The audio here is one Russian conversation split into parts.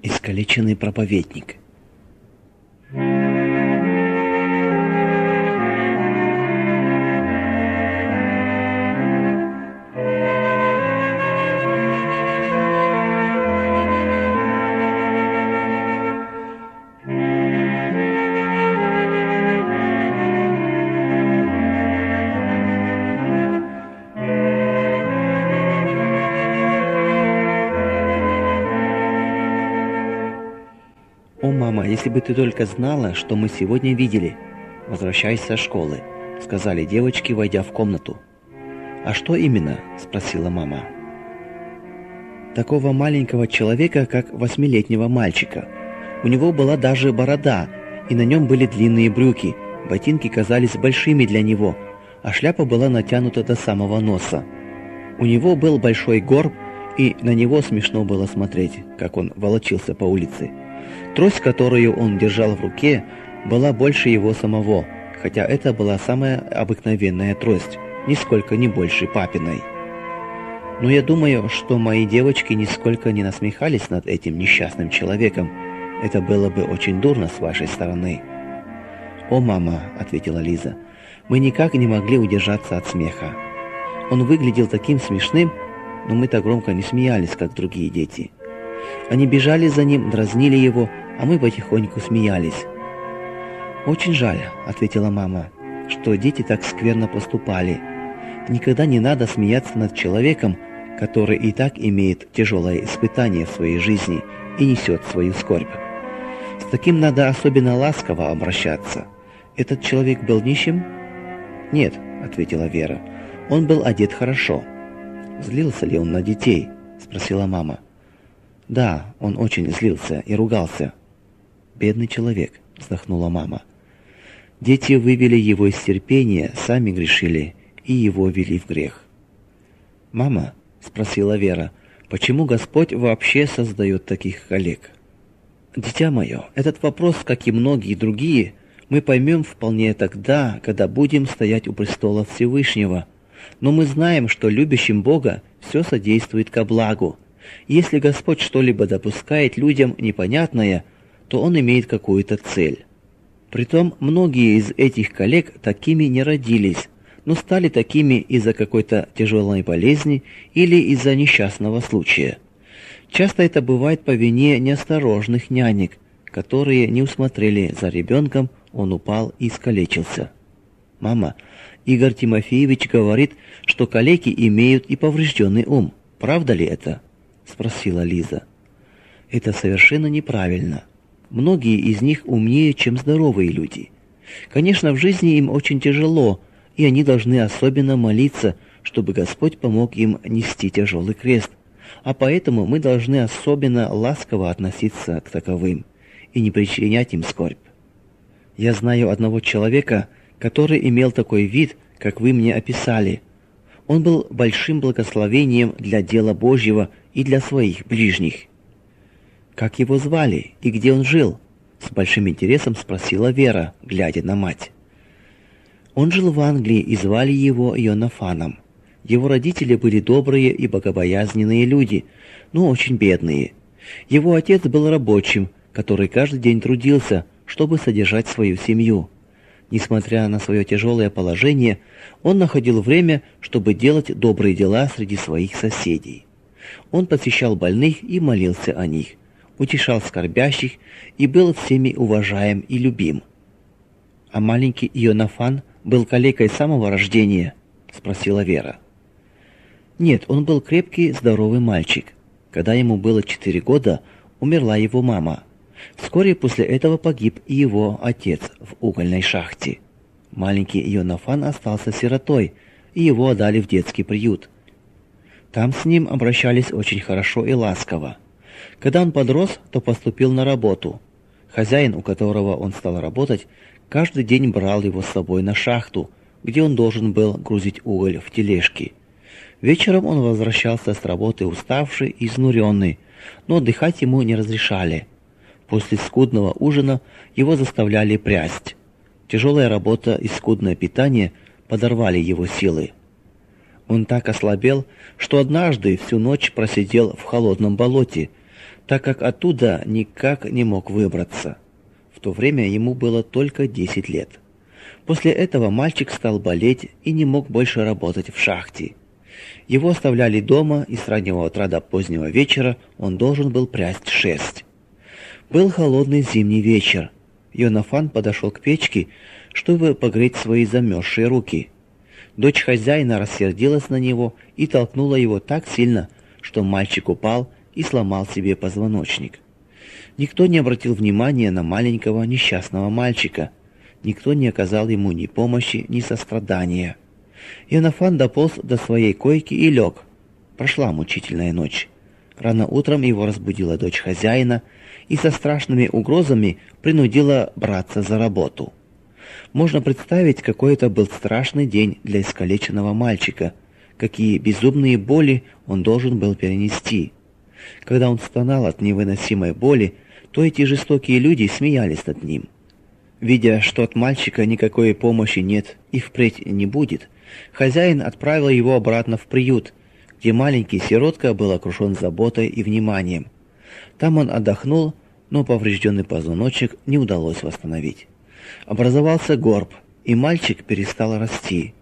Искалеченный проповедник. «О, мама, если бы ты только знала, что мы сегодня видели. Возвращайся со школы», — сказали девочки, войдя в комнату. «А что именно?» — спросила мама. «Такого маленького человека, как 8-летнего мальчика. У него была даже борода, и на нем были длинные брюки, ботинки казались большими для него, а шляпа была натянута до самого носа. У него был большой горб, и на него смешно было смотреть, как он волочился по улице. Трость, которую он держал в руке, была больше его самого, хотя это была самая обыкновенная трость, нисколько не больше папиной. Но я думаю, что мои девочки нисколько не насмехались над этим несчастным человеком. Это было бы очень дурно с вашей стороны». «О, мама», — ответила Лиза, — «мы никак не могли удержаться от смеха. Он выглядел таким смешным, но мы так громко не смеялись, как другие дети. Они бежали за ним, дразнили его, а мы потихоньку смеялись». «Очень жаль», — ответила мама, — «что дети так скверно поступали. Никогда не надо смеяться над человеком, который и так имеет тяжелое испытание в своей жизни и несет свою скорбь. С таким надо особенно ласково обращаться. Этот человек был нищим?» «Нет», — ответила Вера, — «он был одет хорошо». «Злился ли он на детей?» — спросила мама. «Да, он очень злился и ругался». «Бедный человек», — вздохнула мама. «Дети вывели его из терпения, сами грешили и его ввели в грех». «Мама», — спросила Вера, — «почему Господь вообще создает таких коллег?» «Дитя мое, этот вопрос, как и многие другие, мы поймем вполне тогда, когда будем стоять у престола Всевышнего. Но мы знаем, что любящим Бога все содействует ко благу. Если Господь что-либо допускает людям непонятное, то Он имеет какую-то цель. Притом, многие из этих коллег такими не родились, но стали такими из-за какой-то тяжелой болезни или из-за несчастного случая. Часто это бывает по вине неосторожных нянек, которые не усмотрели за ребенком, он упал и искалечился. «Мама, Игорь Тимофеевич говорит, что калеки имеют и поврежденный ум. Правда ли это?» — спросила Лиза. «Это совершенно неправильно. Многие из них умнее, чем здоровые люди. Конечно, в жизни им очень тяжело, и они должны особенно молиться, чтобы Господь помог им нести тяжелый крест. А поэтому мы должны особенно ласково относиться к таковым и не причинять им скорбь. Я знаю одного человека, который имел такой вид, как вы мне описали. Он был большим благословением для дела Божьего и для своих ближних». «Как его звали и где он жил?» — с большим интересом спросила Вера, глядя на мать. «Он жил в Англии, и звали его Йонафаном. Его родители были добрые и богобоязненные люди, но очень бедные. Его отец был рабочим, который каждый день трудился, чтобы содержать свою семью. Несмотря на свое тяжелое положение, он находил время, чтобы делать добрые дела среди своих соседей. Он посещал больных и молился о них, утешал скорбящих и был всеми уважаем и любим». «А маленький Йонафан был калекой с самого рождения?» — спросила Вера. «Нет, он был крепкий, здоровый мальчик. Когда ему было 4 года, умерла его мама. Вскоре после этого погиб и его отец в угольной шахте. Маленький Йонафан остался сиротой, и его отдали в детский приют. Там с ним обращались очень хорошо и ласково. Когда он подрос, то поступил на работу. Хозяин, у которого он стал работать, каждый день брал его с собой на шахту, где он должен был грузить уголь в тележки. Вечером он возвращался с работы уставший и изнуренный, но отдыхать ему не разрешали. После скудного ужина его заставляли прясть. Тяжелая работа и скудное питание подорвали его силы. Он так ослабел, что однажды всю ночь просидел в холодном болоте, так как оттуда никак не мог выбраться. В то время ему было только 10 лет. После этого мальчик стал болеть и не мог больше работать в шахте. Его оставляли дома, и с раннего утра до позднего вечера он должен был прясть шерсть. Был холодный зимний вечер. Йонафан подошел к печке, чтобы погреть свои замерзшие руки. Дочь хозяина рассердилась на него и толкнула его так сильно, что мальчик упал и сломал себе позвоночник. Никто не обратил внимания на маленького несчастного мальчика. Никто не оказал ему ни помощи, ни сострадания. Йонафан дополз до своей койки и лег. Прошла мучительная ночь. Рано утром его разбудила дочь хозяина и со страшными угрозами принудила браться за работу. Можно представить, какой это был страшный день для искалеченного мальчика, какие безумные боли он должен был перенести. Когда он стонал от невыносимой боли, то эти жестокие люди смеялись над ним. Видя, что от мальчика никакой помощи нет и впредь не будет, хозяин отправил его обратно в приют, где маленький сиротка был окружен заботой и вниманием. Там он отдохнул, но поврежденный позвоночник не удалось восстановить. Образовался горб, и мальчик перестал расти.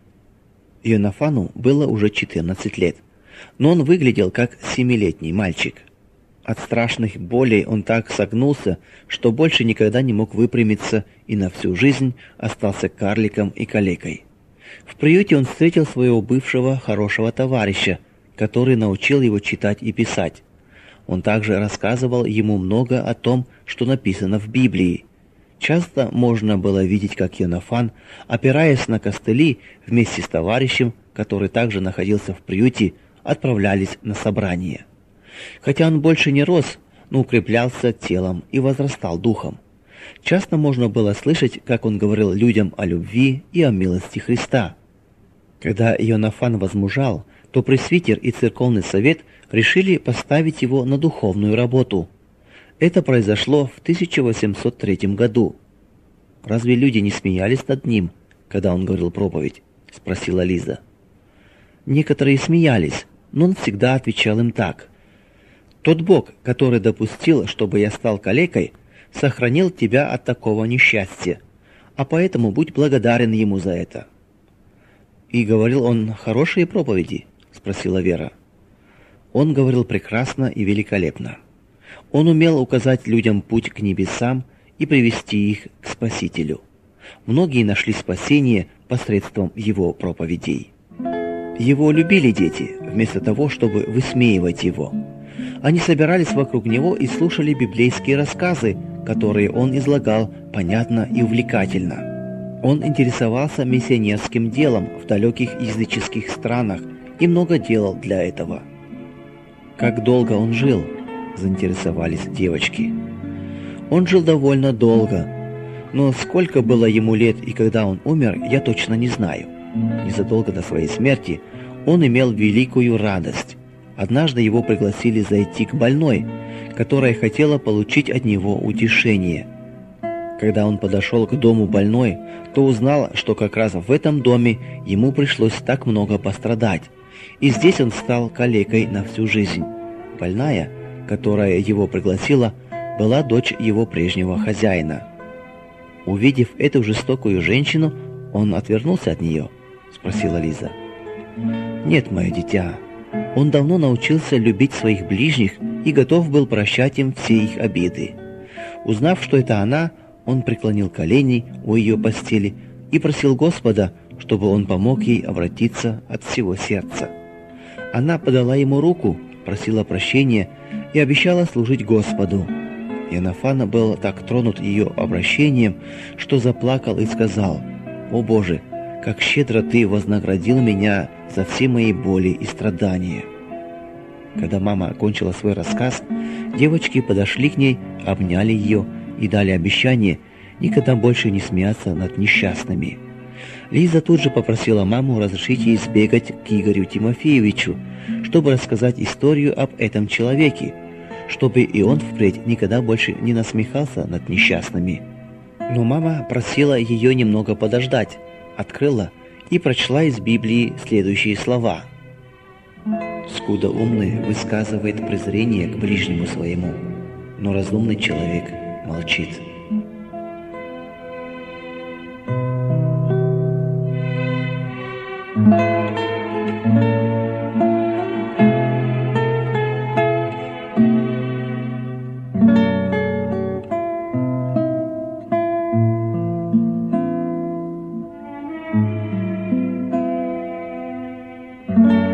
Йонафану было уже 14 лет, но он выглядел как 7-летний мальчик. От страшных болей он так согнулся, что больше никогда не мог выпрямиться и на всю жизнь остался карликом и калекой. В приюте он встретил своего бывшего хорошего товарища, который научил его читать и писать. Он также рассказывал ему много о том, что написано в Библии. Часто можно было видеть, как Йонафан, опираясь на костыли, вместе с товарищем, который также находился в приюте, отправлялись на собрания. Хотя он больше не рос, но укреплялся телом и возрастал духом. Часто можно было слышать, как он говорил людям о любви и о милости Христа. Когда Йонафан возмужал, то пресвитер и церковный совет решили поставить его на духовную работу. Это произошло в 1803 году. «Разве люди не смеялись над ним, когда он говорил проповедь?» — спросила Лиза. Некоторые смеялись, но он всегда отвечал им так: «Тот Бог, который допустил, чтобы я стал калекой, сохранил тебя от такого несчастья, а поэтому будь благодарен ему за это». «И говорил он хорошие проповеди?» — спросила Вера. Он говорил прекрасно и великолепно. Он умел указать людям путь к небесам и привести их к Спасителю. Многие нашли спасение посредством его проповедей. Его любили дети, вместо того, чтобы высмеивать его. Они собирались вокруг него и слушали библейские рассказы, которые он излагал понятно и увлекательно. Он интересовался миссионерским делом в далеких языческих странах и много делал для этого. Как долго он жил? Заинтересовались девочки. Он жил довольно долго, но сколько было ему лет и когда он умер, я точно не знаю. Незадолго до своей смерти он имел великую радость. Однажды его пригласили зайти к больной, которая хотела получить от него утешение. Когда он подошел к дому больной, то узнал, что как раз в этом доме ему пришлось так много пострадать, и здесь он стал калекой на всю жизнь. Больная, которая его пригласила, была дочь его прежнего хозяина. Увидев эту жестокую женщину, он отвернулся от нее, спросила Лиза. Нет, мое дитя. Он давно научился любить своих ближних и готов был прощать им все их обиды. Узнав, что это она, он преклонил колени у ее постели и просил Господа, чтобы он помог ей обратиться от всего сердца. Она подала ему руку, просила прощения и обещала служить Господу. Йонафан был так тронут ее обращением, что заплакал и сказал: «О Боже, как щедро Ты вознаградил меня за все мои боли и страдания». Когда мама окончила свой рассказ, девочки подошли к ней, обняли ее и дали обещание никогда больше не смеяться над несчастными. Лиза тут же попросила маму разрешить ей сбегать к Игорю Тимофеевичу, чтобы рассказать историю об этом человеке, чтобы и он впредь никогда больше не насмехался над несчастными. Но мама просила ее немного подождать, открыла и прочла из Библии следующие слова: «Скуда умный высказывает презрение к ближнему своему, но разумный человек молчит. Thank you.